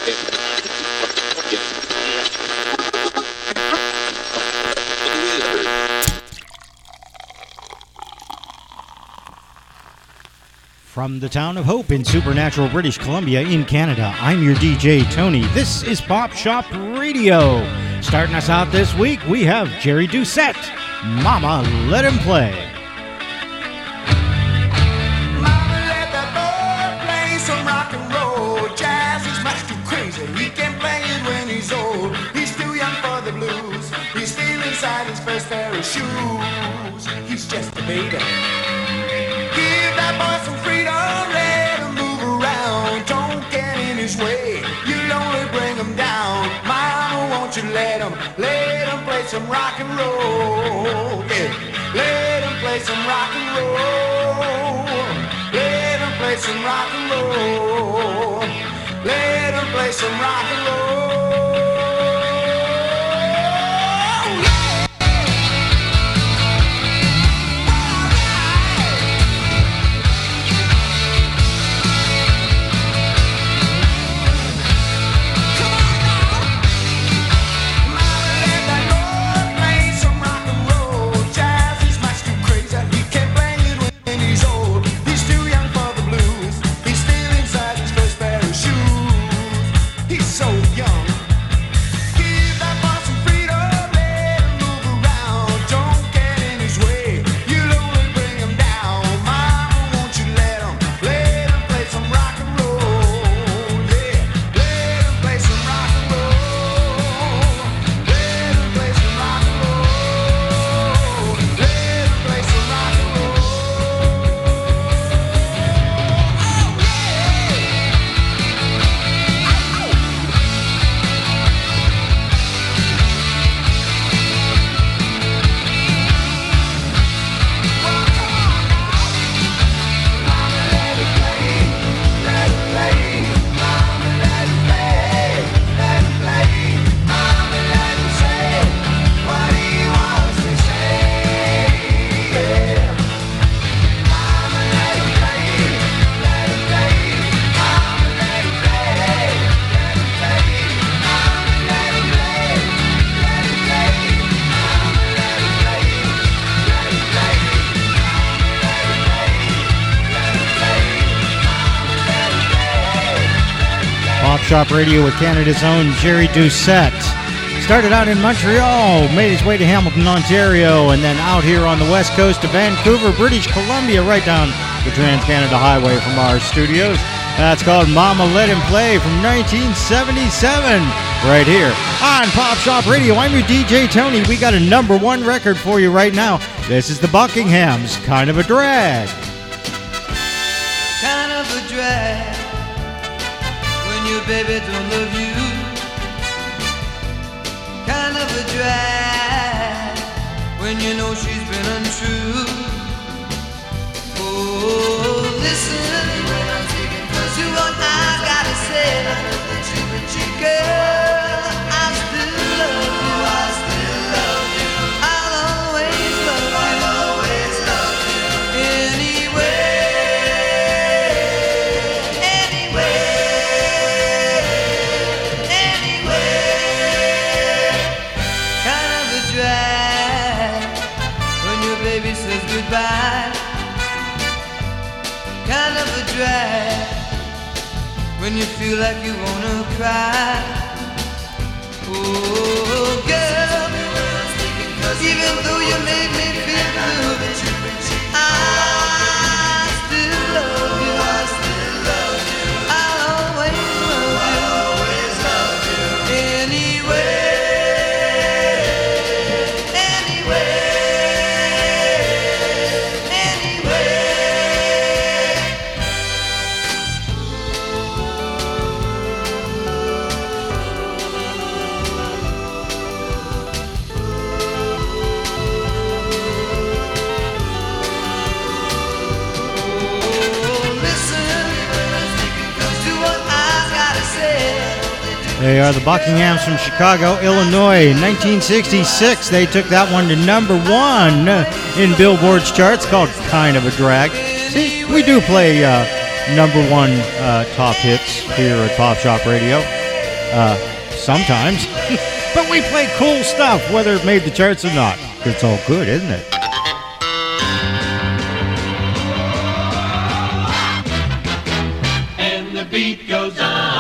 From the town of Hope in supernatural British Columbia in Canada, I'm your DJ Tony. This is Pop Shop Radio. Starting us out this week, we have Jerry Doucette. Mama, let him play. Mama, let that boy play some rock and roll. Jazz is much too crazy. He can play it when he's old. He's too young for the blues. He's still inside his first pair of shoes. He's just a baby. Give that boy some freedom, let him move around. Don't get in his way, you'll only bring him down. Mama, won't you let him play some rock and roll. Yeah, let him play some rock and roll. Let him play some rock and roll. Let him play some rock and roll. Shop Radio with Canada's own Jerry Doucette. Started out in Montreal, made his way to Hamilton, Ontario, and then out here on the west coast of Vancouver, British Columbia, right down the Trans-Canada Highway from our studios. That's called Mama Let Him Play from 1977, right here on Pop Shop Radio. I'm your DJ Tony. We got a #1 record for you right now. This is the Buckinghams, Kind of a Drag. Kind of a drag. Your baby don't love you. Kind of a drag when you know she's been untrue. Oh, listen to what I gotta say. Girl, I still love you. I'll always love you. Anyway. Goodbye. Kind of a drag when you feel like you wanna cry. Oh, girl, even though you make me feel blue, I still love you. I'll always love you. Anyway. They are the Buckinghams from Chicago, Illinois. In 1966, they took that one to #1 in Billboard's charts, called Kind of a Drag. See, we do play #1 top hits here at Pop Shop Radio. Sometimes. But we play cool stuff, whether it made the charts or not. It's all good, isn't it? And the beat goes on.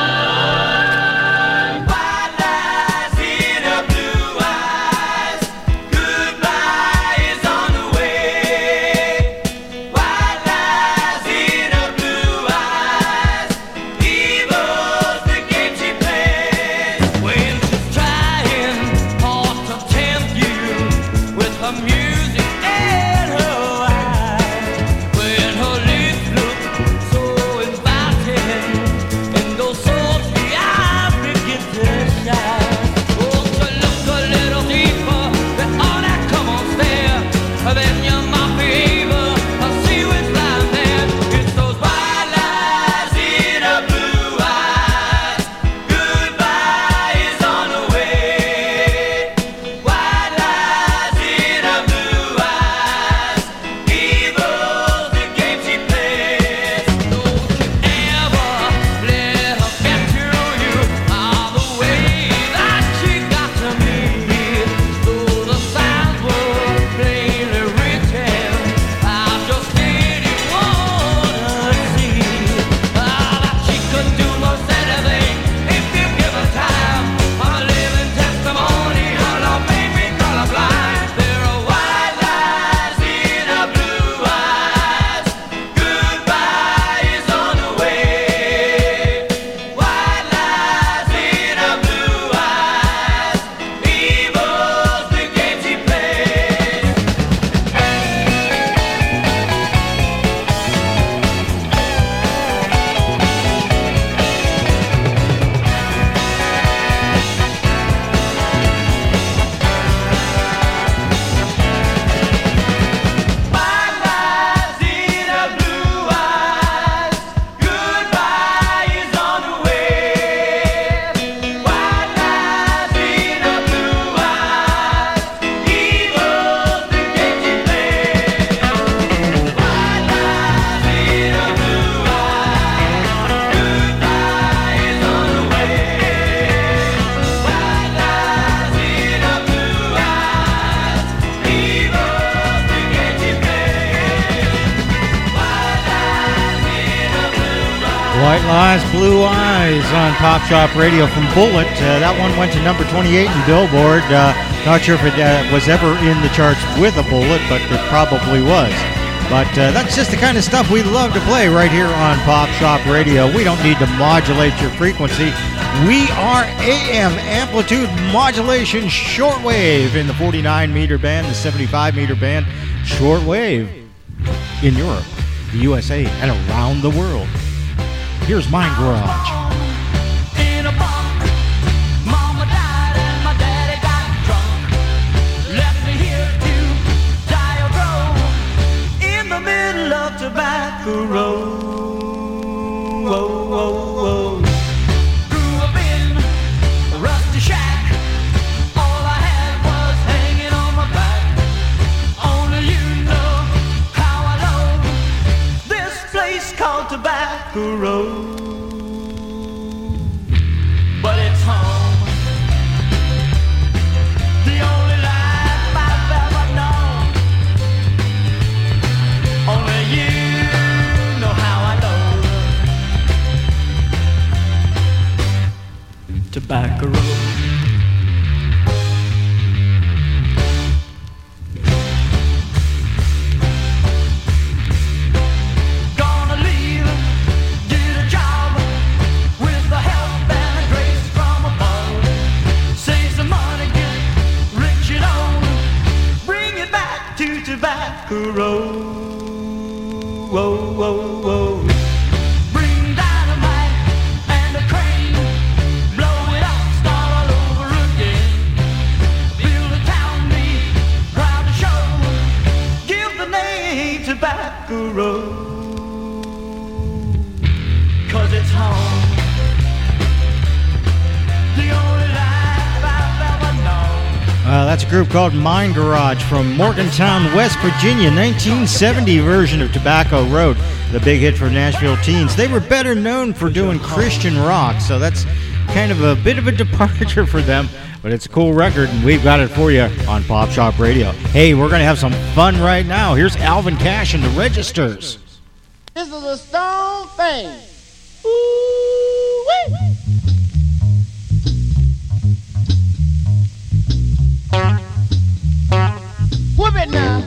White Lies, Blue Eyes on Pop Shop Radio from Bullet. That one went to number 28 in Billboard. Not sure if it was ever in the charts with a Bullet, but it probably was. But that's just the kind of stuff we love to play right here on Pop Shop Radio. We don't need to modulate your frequency. We are AM amplitude modulation shortwave in the 49-meter band, the 75-meter band, shortwave in Europe, the USA, and around the world. Here's Mind Garage. In a bunk, Mama died and my daddy got drunk. Left me here to die or grow in the middle of Tobacco Road. Whoa, whoa, whoa. Grew up in a rusty shack. All I had was hanging on my back. Only you know how I love this place called Tobacco Road. But it's home, the only life I've ever known. Only you know how I know Tobacco Road. Road. Whoa, whoa, whoa. Bring dynamite and a crane. Blow it up, start all over again. Build a town, be proud to show. Give the name Tobacco Road. 'Cause it's home. The only life I've ever known. That's a group called Mind Garage from Morgantown, West Virginia, 1970 version of Tobacco Road. the big hit for Nashville Teens. They were better known for doing Christian rock, so that's kind of a bit of a departure for them, but it's a cool record, and we've got it for you on Pop Shop Radio. Hey, we're going to have some fun right now. Here's Alvin Cash and the Registers. This is a stone thing. Ooh-wee. Whoop it now.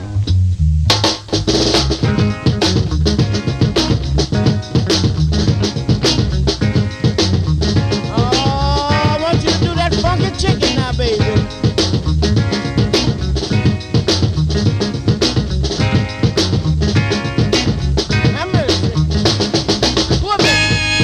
Oh, I want you to do that funky chicken now, baby. Have mercy. Whoop it.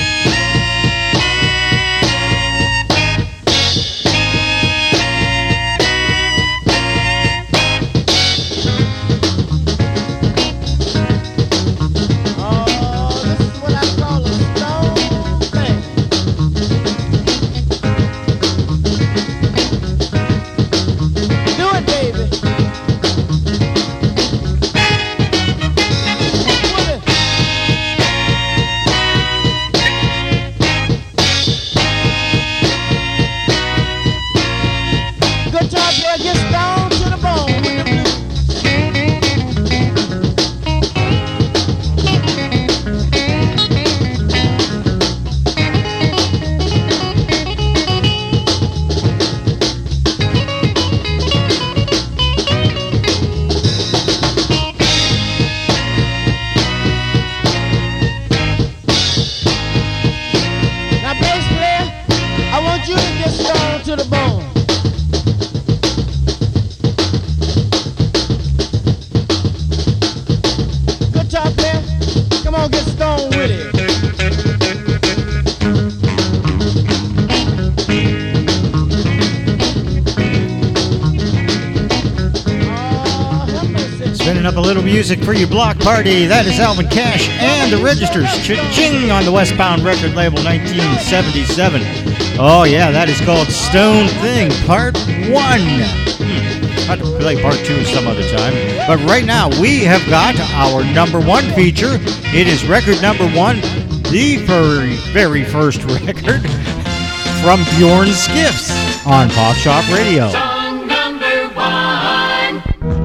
Music for your block party. That is Alvin Cash and the Registers. Cha-ching on the Westbound record label, 1977. Oh yeah, that is called Stone Thing Part 1. I'd play Part 2 some other time. But right now we have got our number one feature. It is record number one, the very first record from Bjorn Skiffs on Pop Shop Radio. Song number one.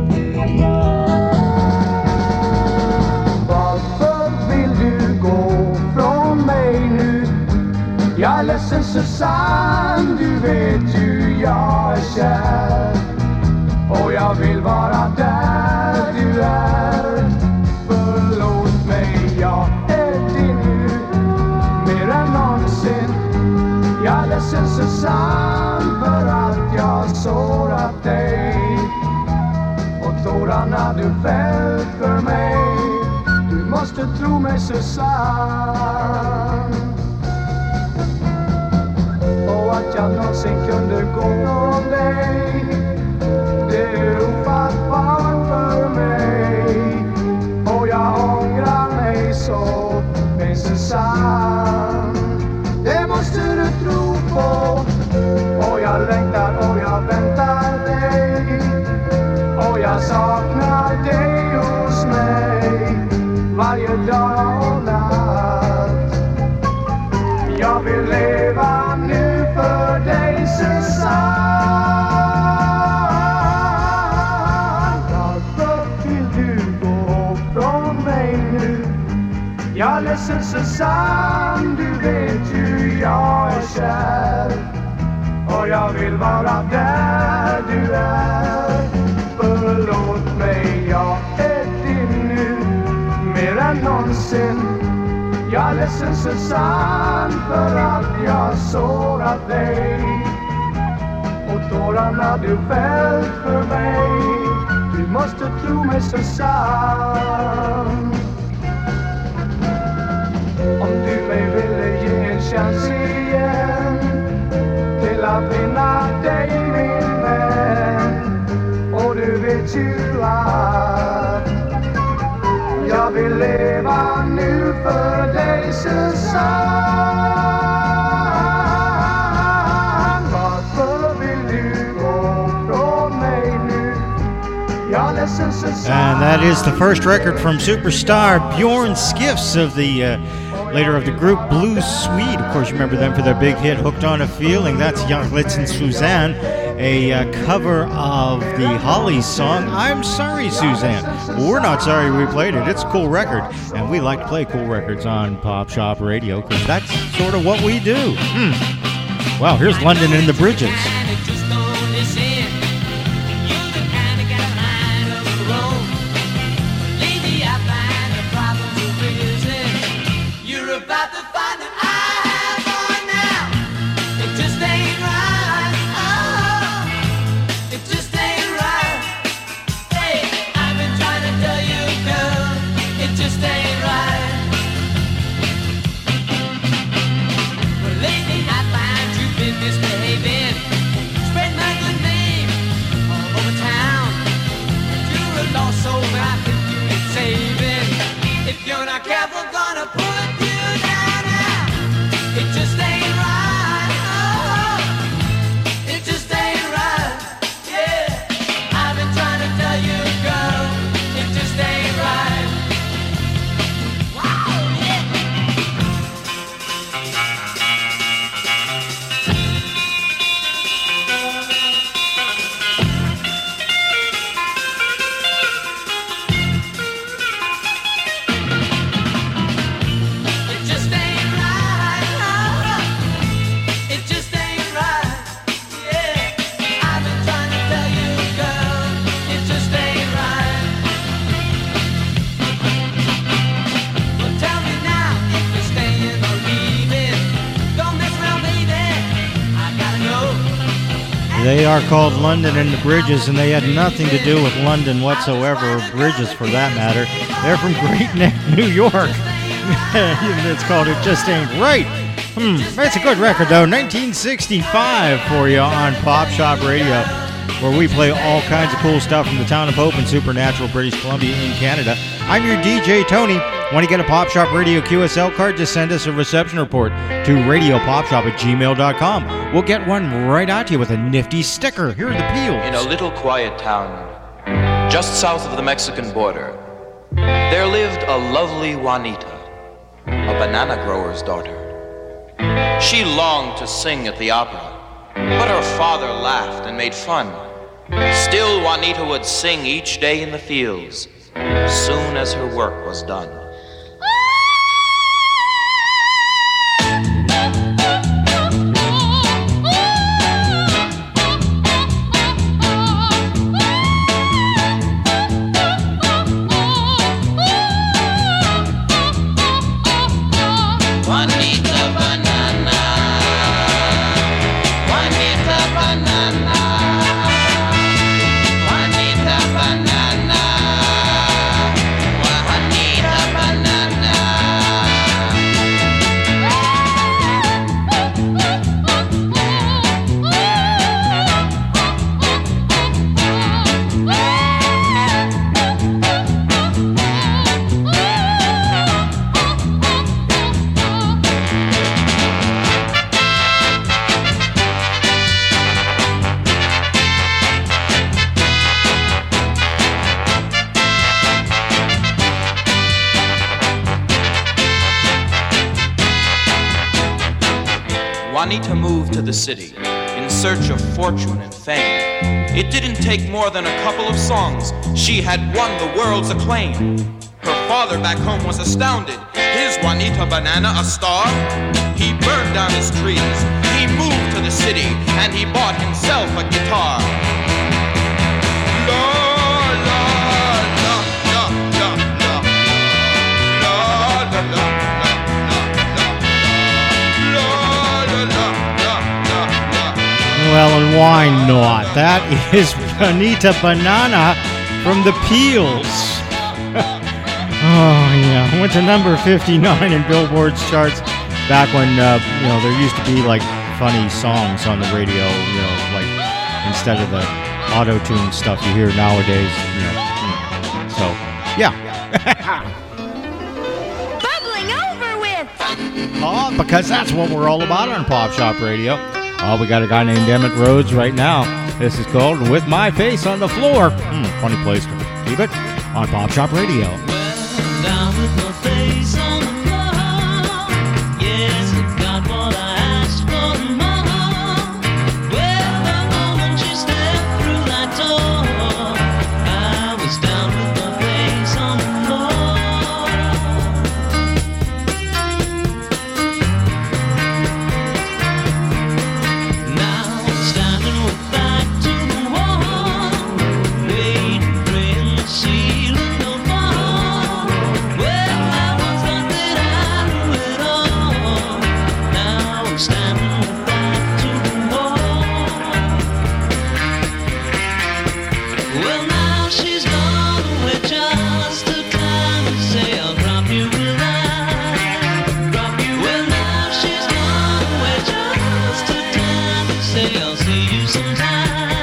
Jag är ledsen Susanne, du vet ju jag är kär. Och jag vill vara där du är. Förlåt mig, jag är din nu mer än någonsin. Jag är ledsen Susanne för att jag sårat dig. Och tårarna du fällt för mig. Du måste tro mig Susanne. Och att jag någonsin kunde gå från dig, det är ofattbart för mig. Och jag ångrar mig så, min Susanne. Det måste du tro på. Och jag längtar och jag väntar dig. Och jag saknar dig hos mig varje dag och natt. Jag vill leva nu för dig Susanne. Varför vill du gå från mig nu? Jag är ledsen Susanne, du vet ju jag är kär. Och jag vill vara där du är. Förlåt mig, jag är din nu mer än någonsin. Jag är ledsen Susanne för att jag sårat dig. Och tårarna du fällt för mig. Du måste tro mig Susanne. Om du mig ville ge en chans igen till att vinna dig min vän. Och du vet ju att jag vill leva nu för dig Susanne. Varför vill du gå från mig nu? Jag And that is the first record from superstar Bjorn Skifs of the later of the group Blue Swede. Of course, you remember them for their big hit Hooked on a Feeling. That's Jan Litz and Suzanne, a cover of the Hollies song I'm Sorry, Suzanne. Well, we're not sorry we played it. It's a cool record, and we like to play cool records on Pop Shop Radio because that's sort of what we do. Well, here's London and the Bridges. They are called London and the Bridges, and they had nothing to do with London whatsoever, or Bridges for that matter. They're from Great Neck, New York. It's called It Just Ain't Right. That's a good record, though. 1965 for you on Pop Shop Radio, where we play all kinds of cool stuff from the town of Hope and Supernatural, British Columbia in Canada. I'm your DJ, Tony. Want to get a Pop Shop Radio QSL card? Just send us a reception report to radiopopshop@gmail.com. We'll get one right out to you with a nifty sticker. Here are the Peels. In a little quiet town, just south of the Mexican border, there lived a lovely Juanita, a banana grower's daughter. She longed to sing at the opera, but her father laughed and made fun. Still, Juanita would sing each day in the fields, soon as her work was done. Juanita moved to the city in search of fortune and fame. It didn't take more than a couple of songs. She had won the world's acclaim. Her father back home was astounded. Is Juanita Banana a star? He burned down his trees. He moved to the city and he bought himself a guitar. Well, and why not? That is Juanita Banana from the Peels. Oh, yeah. Went to number 59 in Billboard's charts back when, there used to be, like, funny songs on the radio, like, instead of the auto-tune stuff you hear nowadays, So, yeah. Bubbling over with! Oh, because that's what we're all about on Pop Shop Radio. Oh, we got a guy named Emmett Rhodes right now. This is called With My Face on the Floor. Funny place to keep it on Pop Shop Radio. Well, down with my face on the floor. Yes, I got what I asked for and more. Well, the moment she stepped through that door, I was down with my face on the floor. Now I'm standing with back to the wall, waiting, praying the ceiling will fall. Well, I once thought that I knew it all. Now I'm standing with back to the wall. Well, now she's gone away just the time to say I'll drop you without. Drop you. Well, now she's gone away just the time to say I'll see you sometime.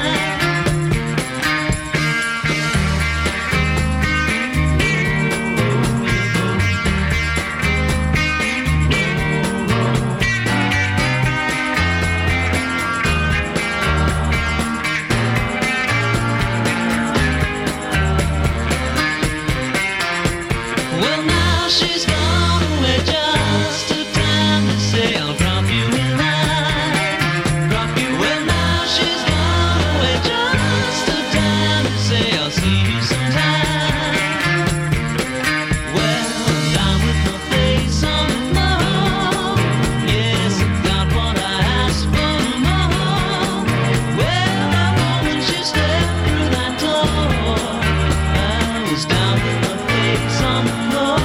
Well, now she's gone away just the time to say I'll drop you in line. Drop you. Well, now she's gone away just the time to say I'll see you sometime. Well, I'm down with my face on the floor. Yes, I got what I asked for and more. Well, the moment she stepped through that door, I was down with my face on the floor.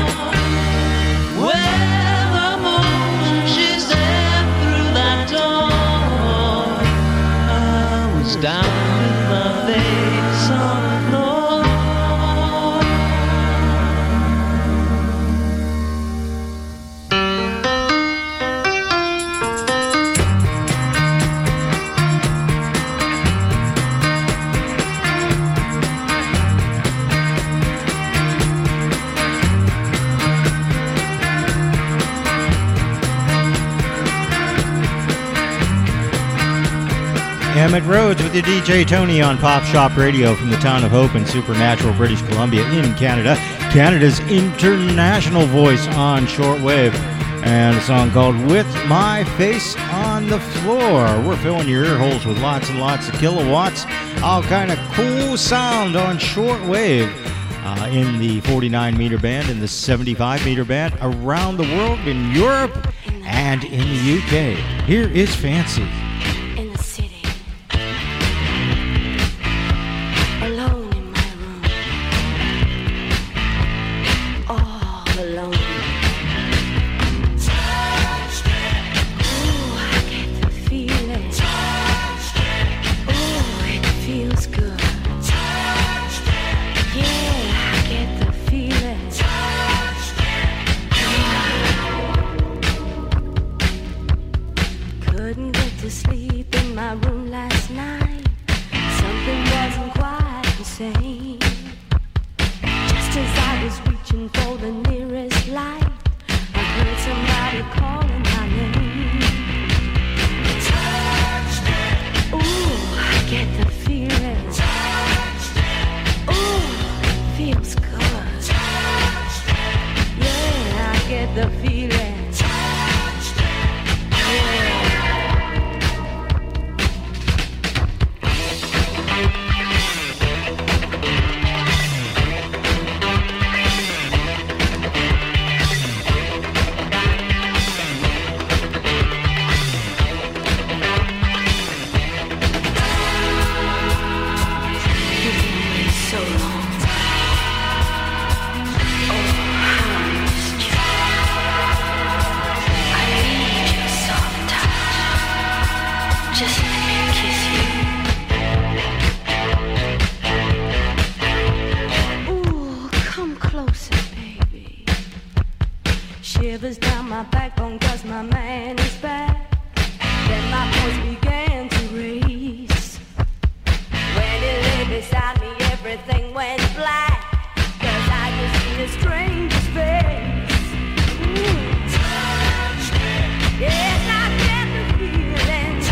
Well, the moment she stepped through that door, I was down with my face on the floor. Emmett Rhodes with your DJ Tony on Pop Shop Radio from the town of Hope in Supernatural, British Columbia in Canada. Canada's international voice on shortwave. And a song called With My Face on the Floor. We're filling your ear holes with lots and lots of kilowatts. All kind of cool sound on shortwave. In the 49 meter band, in the 75 meter band, around the world, in Europe and in the UK. Here is Fancy. In the city, alone in my room, all alone. Ooh, I get the feeling. Ooh, it feels good. Yeah, I get the feeling. Couldn't get to sleep in my room last night. Something wasn't quite the same. Just as I was reaching for the nearest light, I heard somebody calling my name. Ooh, I get the feeling. Ooh, it feels good. Yeah, I get the feeling. Yeah. So long. Oh, how I missed you. I need your soft touch. Just let me kiss you. Ooh, come closer, baby. Shivers down my backbone 'cause my man is back. Then my voice began to raise. When he lay beside me, everything went black. 'Cause I could see a stranger's face. Ooh. Yes, I get the feeling.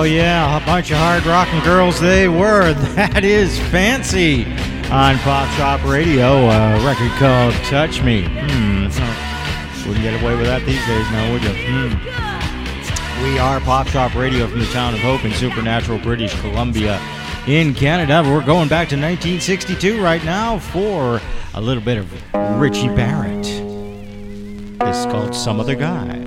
yeah, a bunch of hard rockin' girls they were. That is Fancy on Pop Shop Radio, a record called Touch Me. Wouldn't get away with that these days now, would you? We are Pop Shop Radio from the town of Hope in Supernatural, British Columbia in Canada. We're going back to 1962 right now for a little bit of Richie Barrett. This is called Some Other Guy.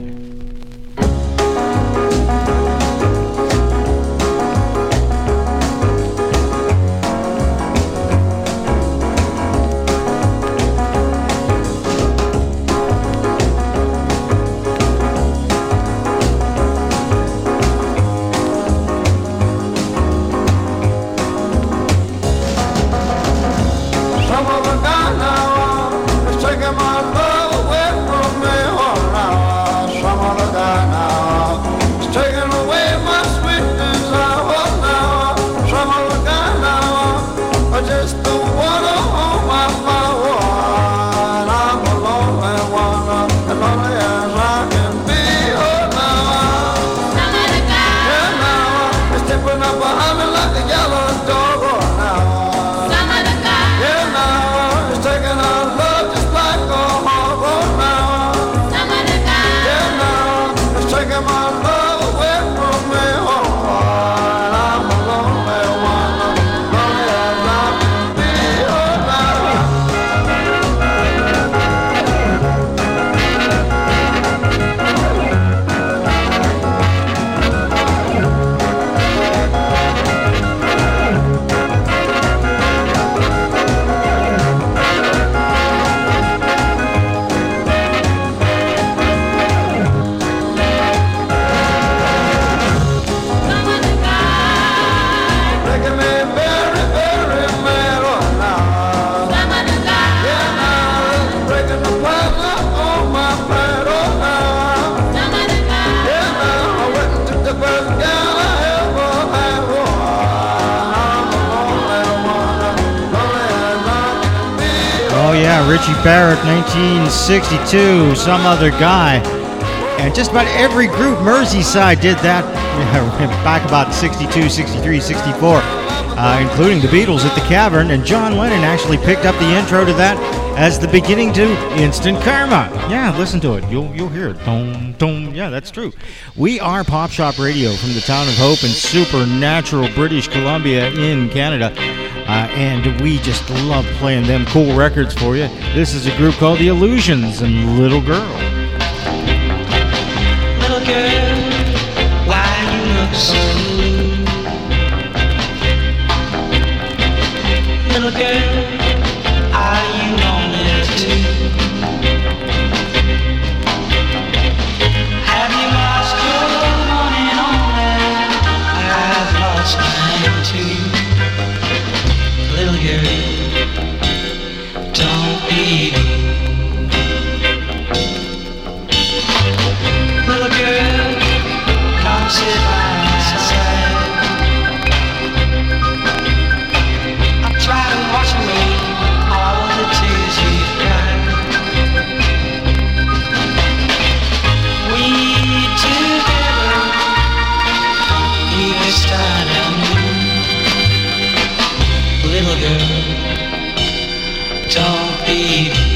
Richie Barrett, 1962, Some Other Guy. And just about every group, Merseyside did that back about 62, 63, 64, including the Beatles at the Cavern. And John Lennon actually picked up the intro to that as the beginning to Instant Karma. Yeah, listen to it. You'll hear it. Dum, dum. Yeah, that's true. We are Pop Shop Radio from the town of Hope in Supernatural, British Columbia in Canada. And we just love playing them cool records for you. This is a group called The Illusions and Little Girl. Little girl, why you look so blue? Little girl, are you lonely too? Have you lost your one and only? I've lost mine too. Little girl, don't be blue. Little girl, come sit by my side. I've tried to wash away all the tears you've cried. We together, we were starting. Little girl, don't be blue.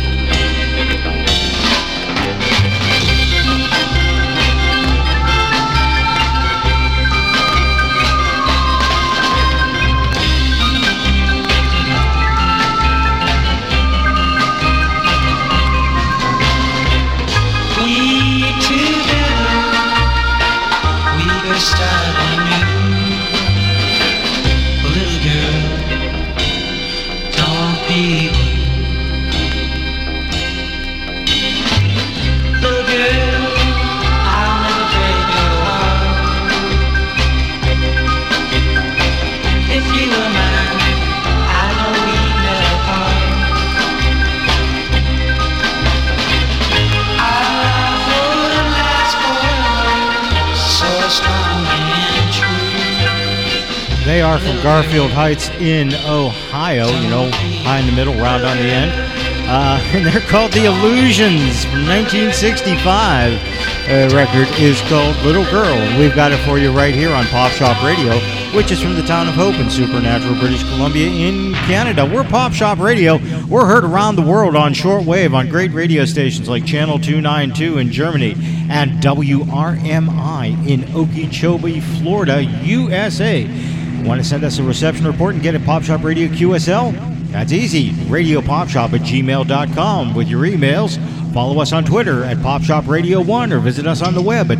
They are from Garfield Heights in Ohio, you know, high in the middle, round on the end. And they're called The Illusions from 1965. Record is called Little Girl. We've got it for you right here on Pop Shop Radio, which is from the town of Hope in Supernatural, British Columbia in Canada. We're Pop Shop Radio. We're heard around the world on shortwave on great radio stations like Channel 292 in Germany and WRMI in Okeechobee, Florida, USA. Want to send us a reception report and get it Pop Shop Radio QSL? That's easy. radiopopshop@gmail.com with your emails. Follow us on Twitter at PopShopRadio1 or visit us on the web at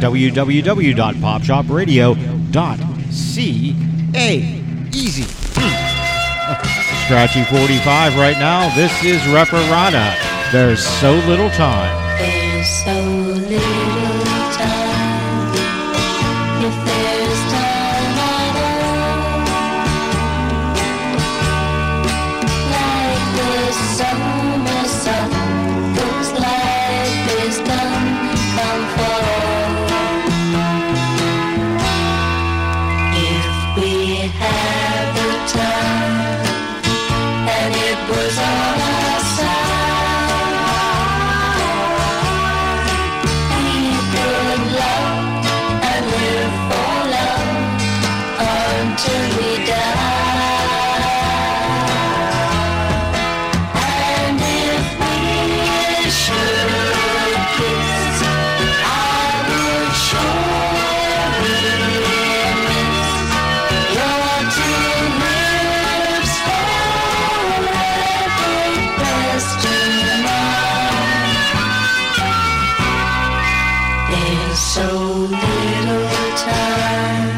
www.popshopradio.ca. Easy. Scratchy 45 right now. This is Reparata. There's so little time. There's so little time. If there's time at all, like the summer sun, looks like this come fall. If we had the time and it was on our side, we could love and live for love until we die. And if we should kiss, I would surely miss your two lips forever pressed to mine. There's so little time.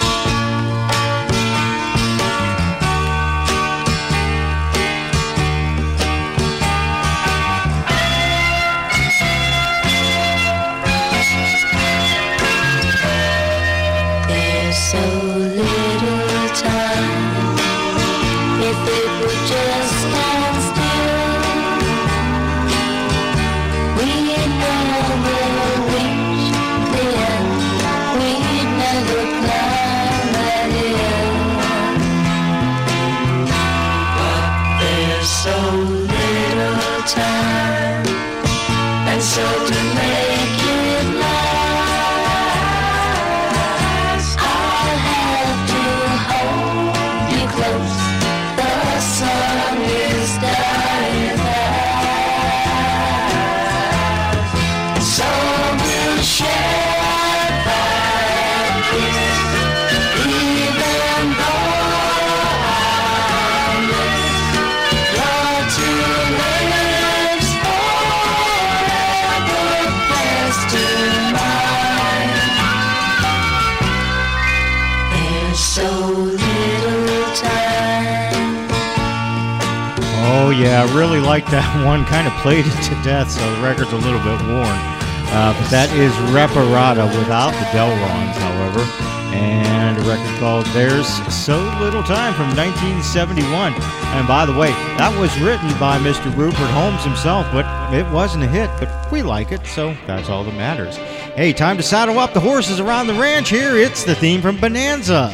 There's so little time. If it would just stand still, we'd never reach the end. We'd never climb that hill. But there's so little time, and so to make it last, I'll have to hold you close. The sun is dying fast, so we'll share that kiss, even though I miss your two lips forever pressed to mine. There's so little time. Oh, yeah, I really like that one. Kind of played it to death, so the record's a little bit worn. But that is Reparata without the Delrons, however. And a record called There's So Little Time from 1971. And by the way, that was written by Mr. Rupert Holmes himself, but it wasn't a hit. But we like it, so that's all that matters. Hey, time to saddle up the horses around the ranch here. It's the theme from Bonanza.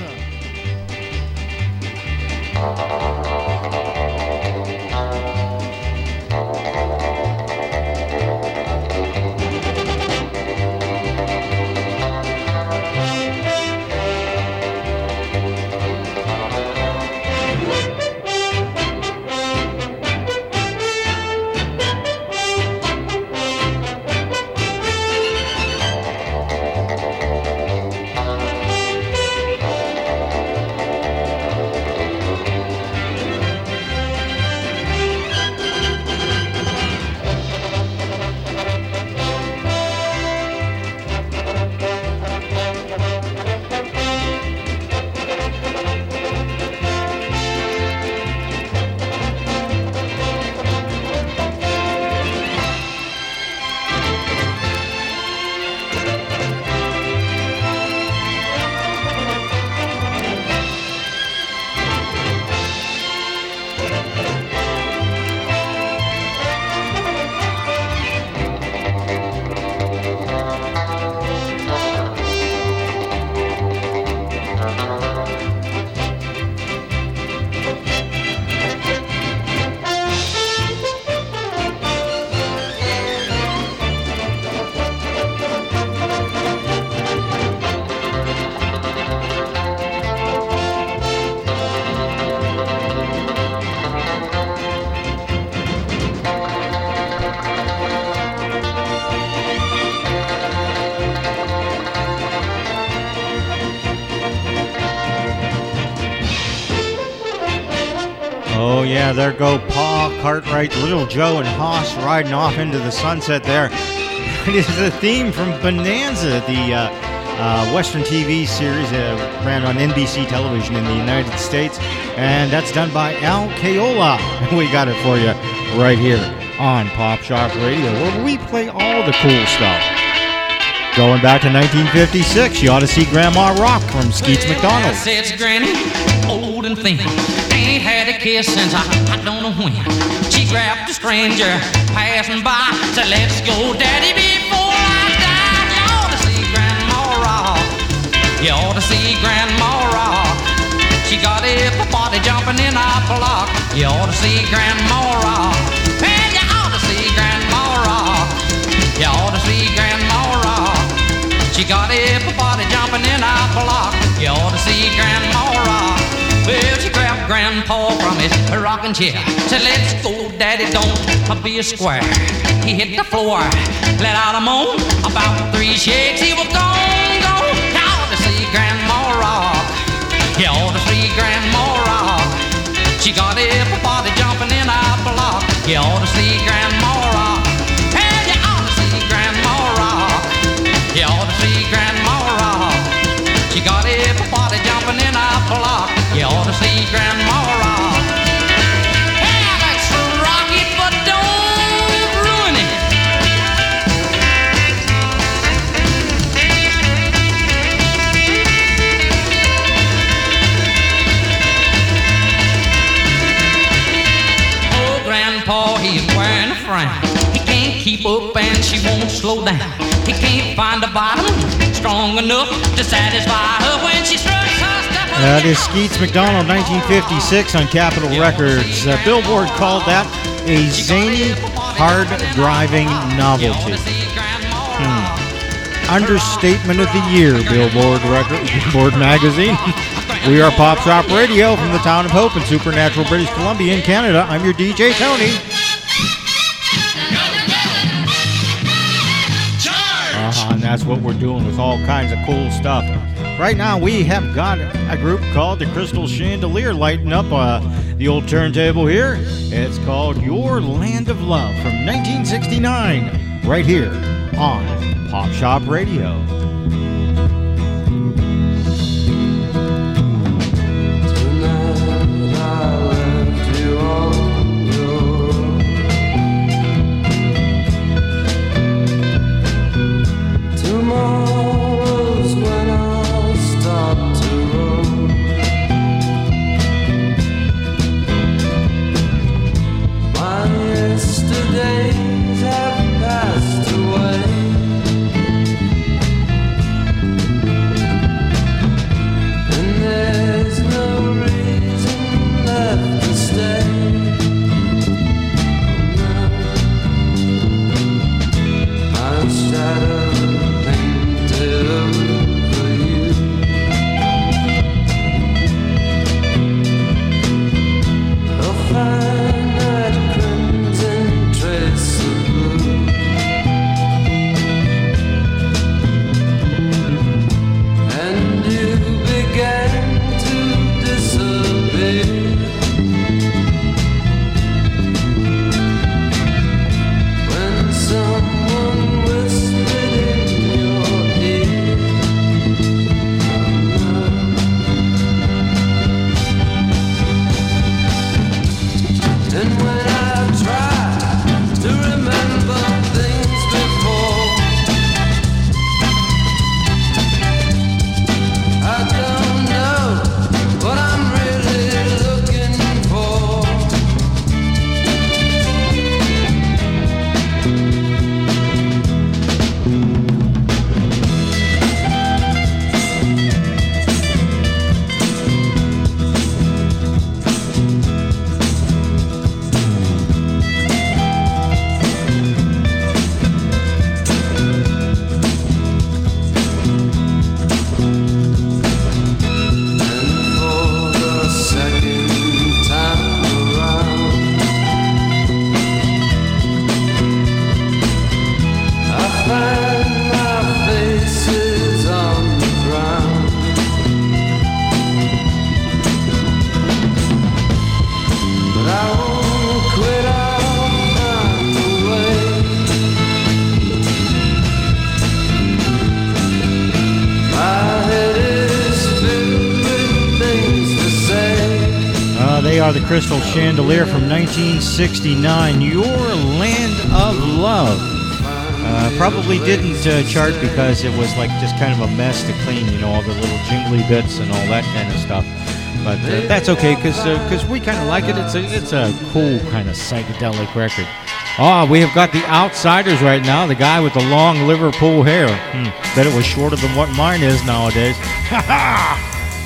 Yeah, there go Pa, Cartwright, Little Joe, and Hoss riding off into the sunset there. It is the theme from Bonanza, the Western TV series that ran on NBC television in the United States. And that's done by Al Caiola. We got it for you right here on Pop Shop Radio, where we play all the cool stuff. Going back to 1956, you ought to see Grandma Rock from Skeets McDonald. Yes, it's Granny, old and thin. Ain't had a kiss since I don't know when. She grabbed a stranger passing by. Said, let's go, Daddy, before I die. You ought to see Grandma Rock. You ought to see Grandma Rock. She got everybody jumping in our block. You ought to see Grandma Rock. Man, you ought to see Grandma Rock. You ought to see Grandma Rock. She got everybody jumping in our block. You ought to see Grandma Rock. Well, she grabbed Grandpa from his rocking chair. Said, let's go, Daddy, don't be a square. He hit the floor, let out a moan. About 3 shakes, he was gone, gone. You ought to see Grandma Rock. You ought to see Grandma Rock. She got everybody jumping in our block. You ought to see Grandma Rock. Hey, you ought to see Grandma Rock. You ought to see Grandma Rock. She got everybody jumping in our block. You ought to see Grandma Rock. Hey, let's rock it, but don't ruin it. Oh, Grandpa, he's wearing a frown. He can't keep up and she won't slow down. He can't find a bottom strong enough to satisfy her when she struts her step. That is Skeets McDonald, 1956 on Capitol Records. Billboard called that a zany, hard-driving novelty. Understatement of the year, Billboard magazine. We are Pop Shop Radio from the town of Hope in Supernatural, British Columbia in Canada. I'm your DJ, Tony. And that's what we're doing with all kinds of cool stuff. Right now, we have got a group called the Crystal Chandelier lighting up the old turntable here. It's called Your Land of Love from 1969, right here on Pop Shop Radio. Yesterdays have passed away. Are the Crystal Chandelier from 1969, Your Land of Love. Probably didn't chart because it was like just kind of a mess to clean, you know, all the little jingly bits and all that kind of stuff. But that's okay because we kind of like it. It's a cool kind of psychedelic record. We have got the Outsiders right now. The guy with the long Liverpool hair. Bet it was shorter than what mine is nowadays. Ha ha!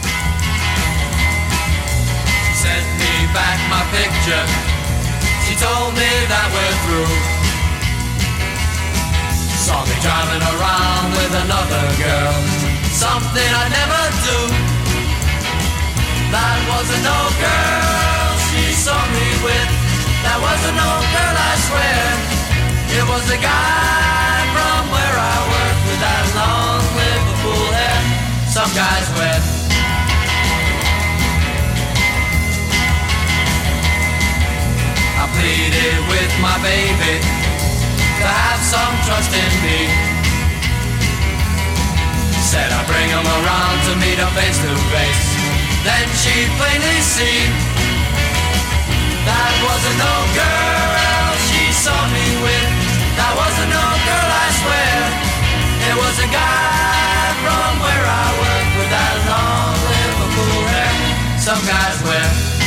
Sent me back my picture. She told me that we're through. Saw me driving around with another girl. Something I'd never do. That wasn't no girl she saw me with. That wasn't no girl, I swear. It was a guy from where I work with that long Liverpool hair. Some guys wear. I pleaded with my baby to have some trust in me. Said I'd bring him around to meet her face to face. Then she'd plainly see that wasn't no girl she saw me with. That wasn't no girl, I swear. It was a guy from where I work with that long Liverpool hair. Some guys wear.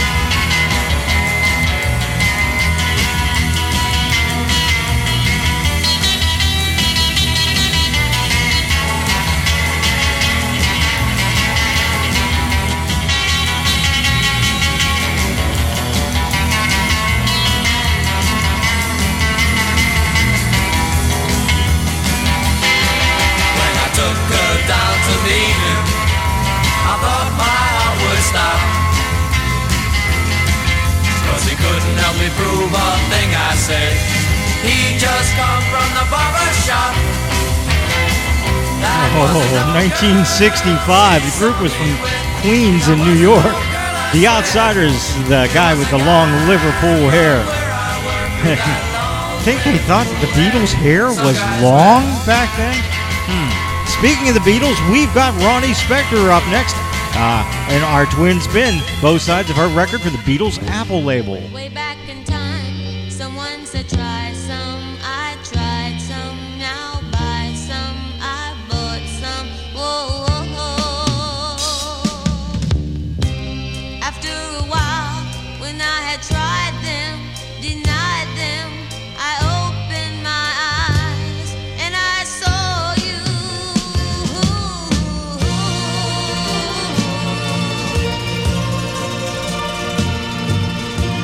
Down to meet him, I thought my heart would stop, 'cause he couldn't help me prove a thing I said. He just come from the barber shop. 1965. The group was from Queens in New York. The Outsiders, the guy with the long Liverpool hair. Think they thought the Beatles' hair was long back then? Speaking of the Beatles, we've got Ronnie Spector up next. And our twin spin, both sides of her record for the Beatles Apple label. Way back in time, someone said try some, I tried some, now buy some, I bought some, whoa, whoa, whoa. After a while, when I had tried them, denied them, I opened my eyes and I saw you.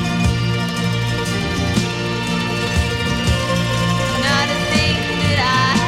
Not a thing that I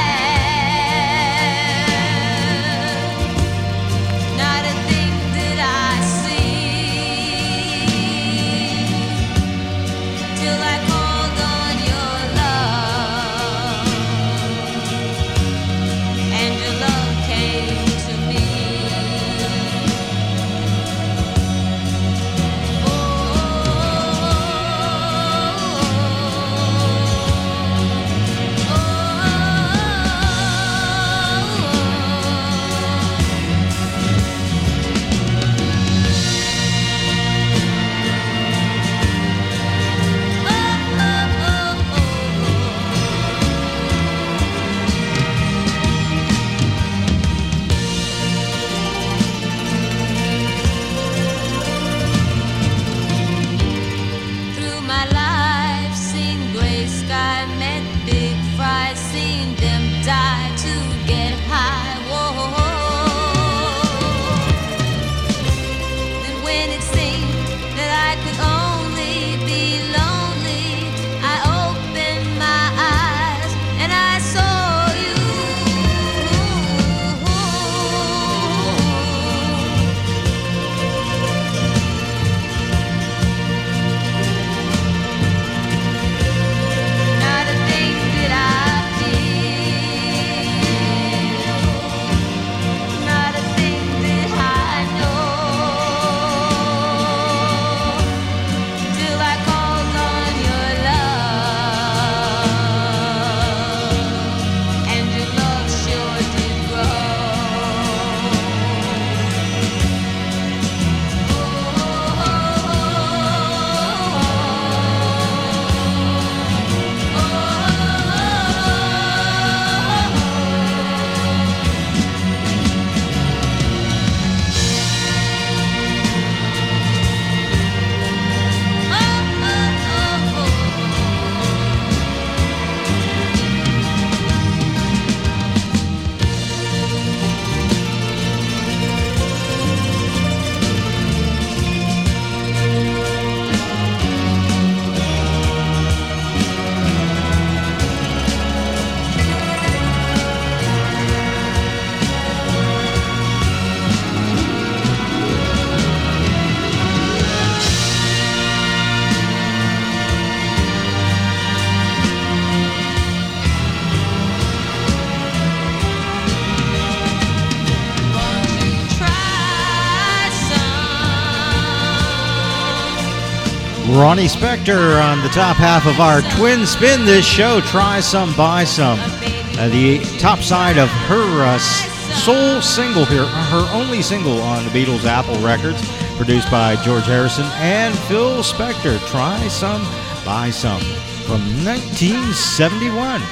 Ronnie Spector on the top half of our Twin Spin this show. Try Some, Buy Some. The top side of her sole single here, her only single on the Beatles Apple Records, produced by George Harrison and Phil Spector. Try Some, Buy Some from 1971.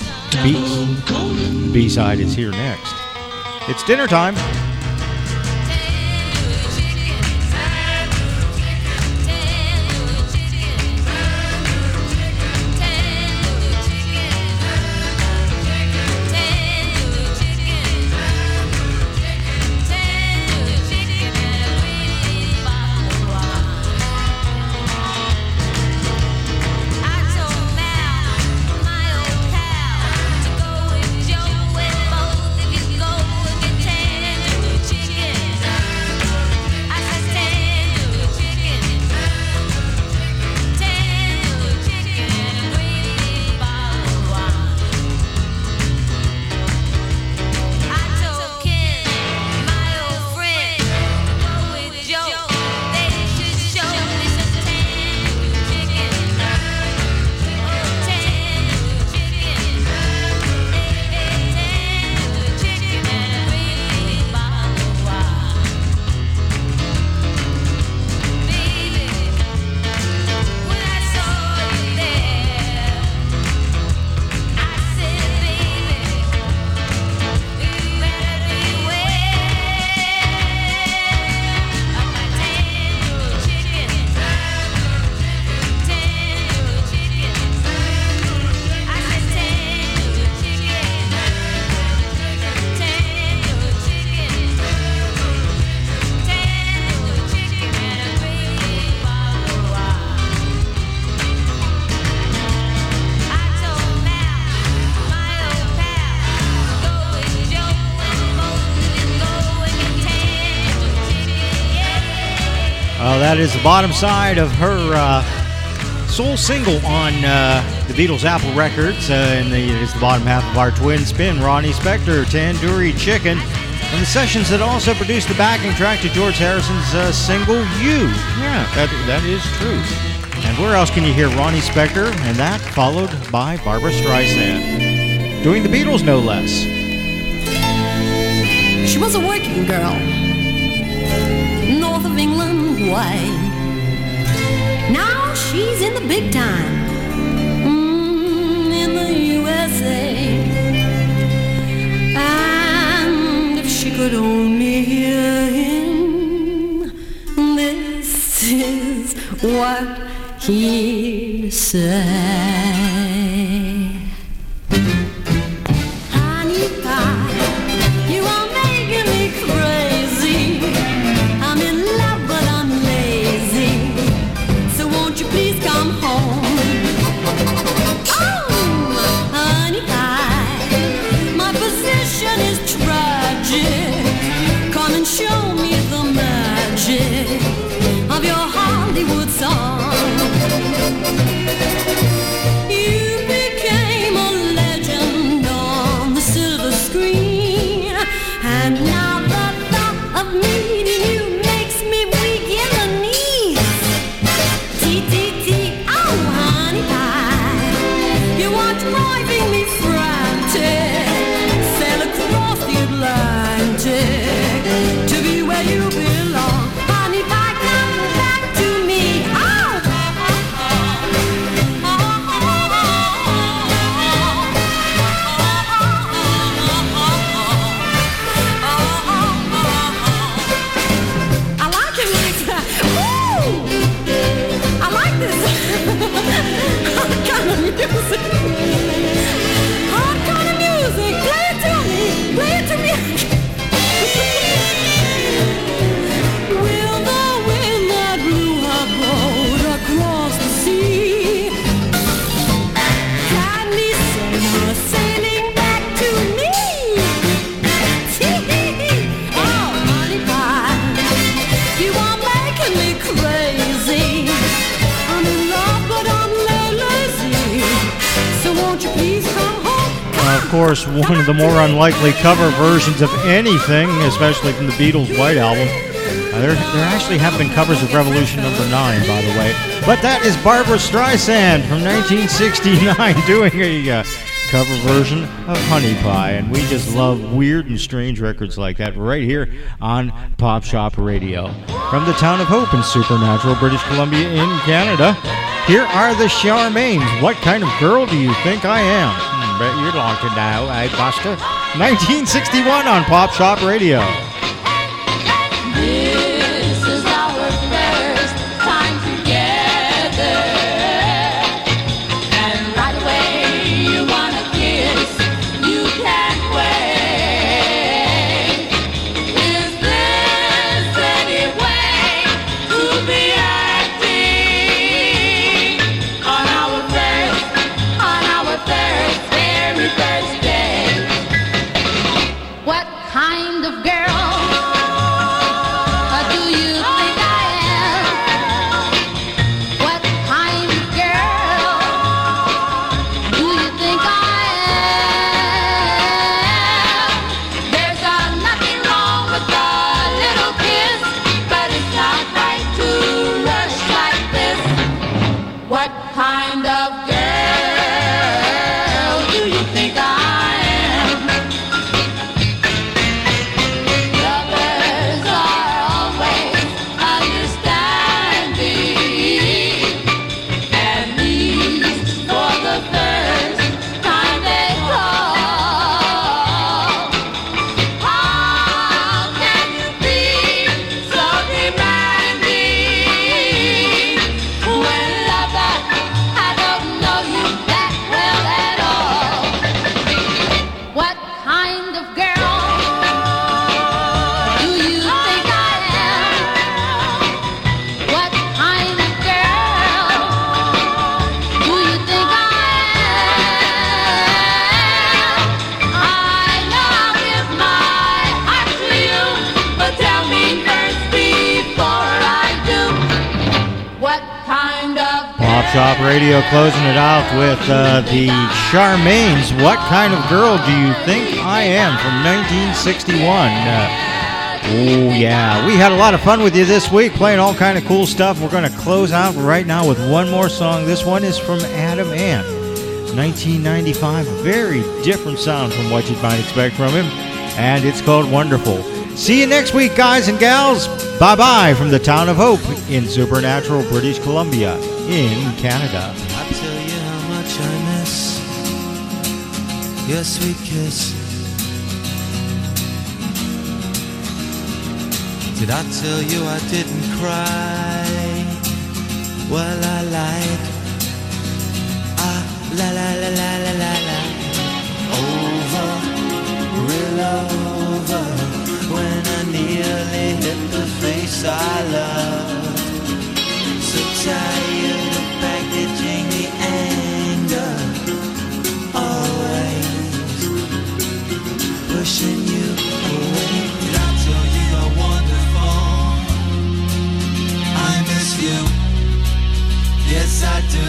B-side is here next. It's dinner time. That is the bottom side of her sole single on the Beatles Apple Records, and it is the bottom half of our Twin Spin. Ronnie Spector, Tandoori Chicken, and the sessions that also produced the backing track to George Harrison's single "You." Yeah, that is true. And where else can you hear Ronnie Spector? And that followed by Barbra Streisand, doing the Beatles no less. She was a working girl, north of England way. Now she's in the big time, in the USA. And if she could only hear him, this is what he'd say. Honey pie, you are making me crazy. I'm in love but I'm lazy, so won't you please come home? Oh, honey pie, my position is tragic. Come and show me the magic of your Hollywood song. You became a legend on the silver screen, and now the thought of meeting you makes me weak in the knees. T-T-T, oh honey pie, you are driving me frantic. Sail across the Atlantic to be where you belong. Honey pie, come back to me. Oh! I like it like that. Ooh! I like this kind of music. Hard kind of music. Play it to me. Play it to me. Will the wind that blew her boat across the sea kindly send her sailing back to me? Oh, honey pie, you are making me crazy. I'm in love, but I'm lazy. So won't you please come home? Of course, one of the more unlikely cover versions of anything, especially from the Beatles' White Album. There actually have been covers of Revolution number 9, by the way. But that is Barbra Streisand from 1969 doing a cover version of Honey Pie. And we just love weird and strange records like that right here on Pop Shop Radio. From the town of Hope in Supernatural, British Columbia in Canada, here are the Charmaines. What kind of girl do you think I am? Bet you'd like to know, eh, Buster? 1961 on Pop Shop Radio. This is our first time together, and right away you wanna kiss, you can't wait. Is this any way to be acting on our very first day? What kind of girl do you think I am? What kind of girl do you think I am? There's nothing wrong with a little kiss, but it's not right to rush like this. What kind of girl do you think I am? Lovers are always understanding, at least for the first time they call. How can you be so demanding when lover, I don't know you that well at all? What kind of girl do you think I am? What kind of girl do you think I am? I know I'll give my heart to you, but tell me first before I do. What kind of Pop Shop Radio closing it out with the Charmaines. What kind of girl do you think I am from 1961? Oh yeah, we had a lot of fun with you this week playing all kind of cool stuff. We're going to close out right now with one more song. This one is from Adam Ant, 1995. Very different sound from what you might expect from him, and it's called Wonderful. See you next week, guys and gals. Bye-bye from the town of Hope in Supernatural, British Columbia in Canada. I tell you how much I miss your sweet kiss. Did I tell you I didn't cry? Well, I lied. La la la la la la la. Over, real over. When I nearly hit the face I love. So tired of packaging the anger, always pushing you away. Did I tell you you're wonderful? I miss you. Yes, I do.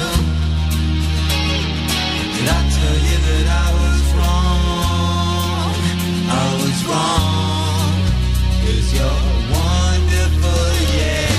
Did I tell you that I was wrong? I was wrong. 'Cause you're wonderful, yeah.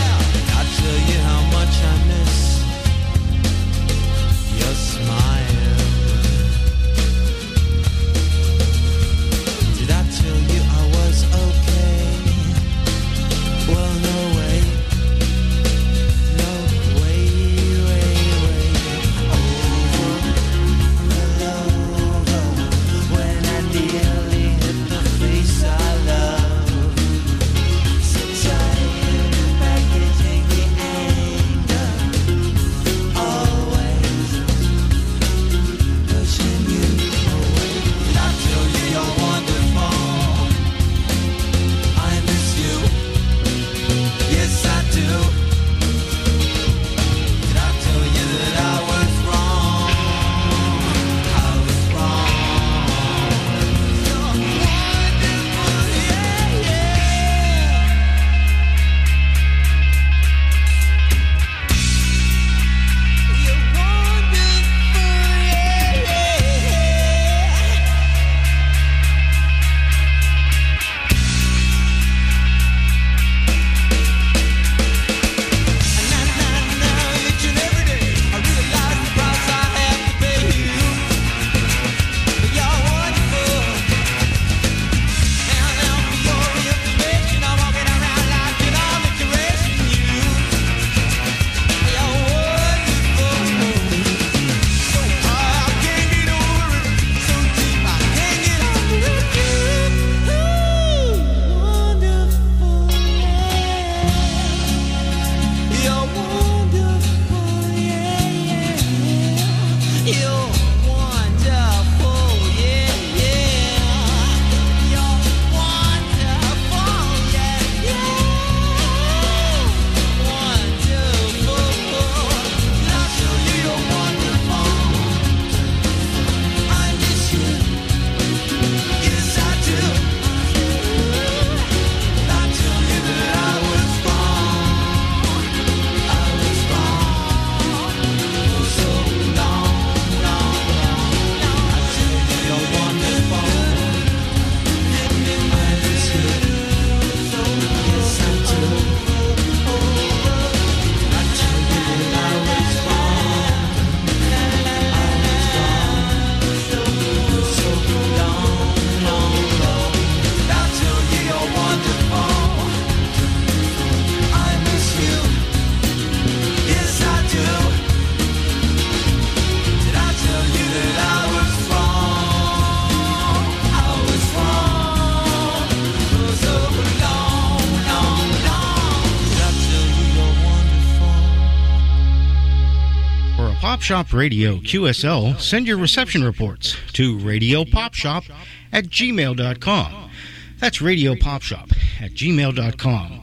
Pop Shop Radio QSL send your reception reports to radiopopshop@gmail.com. That's radiopopshop@gmail.com.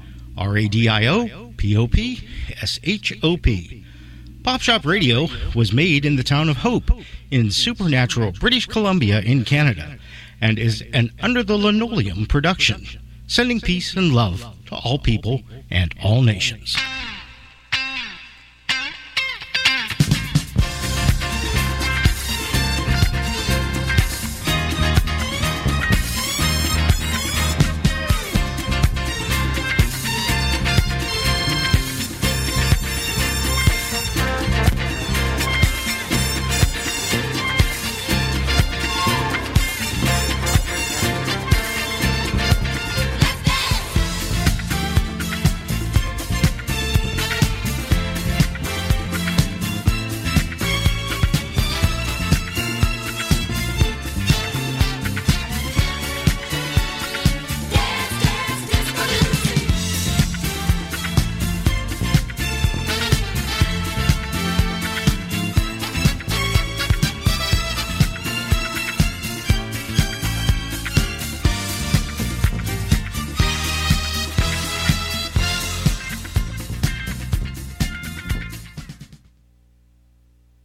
RADIOPOPSHOP. Pop Shop Radio was made in the town of Hope in supernatural British Columbia in Canada and is an Under the Linoleum production, sending peace and love to all people and all nations.